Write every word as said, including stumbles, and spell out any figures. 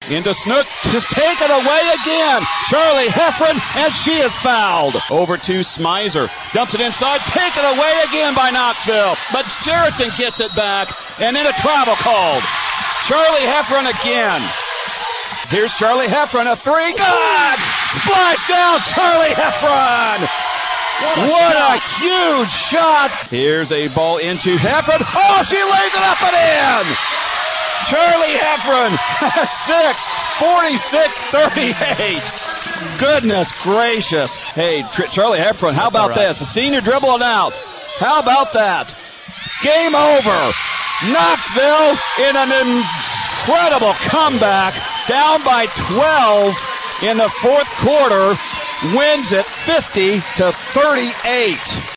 Into Snook, just taken away again. Charlie Heffron, and she is fouled. Over to Smizer, dumps it inside, taken away again by Knoxville. But Sheraton gets it back, and then a travel called. Charlie Heffron again. Here's Charlie Heffron, a three, good! Splash down, Charlie Heffron! What, a, what a huge shot! Here's a ball into Heffron. Oh, she lays it up and in! Charlie Heffron, six, forty-six thirty-eight. Goodness gracious. Hey, Tr- Charlie Heffron, how That's about right. this? A senior dribbling out. How about that? Game over. Knoxville in an incredible comeback, down by twelve in the fourth quarter, wins it fifty to thirty-eight.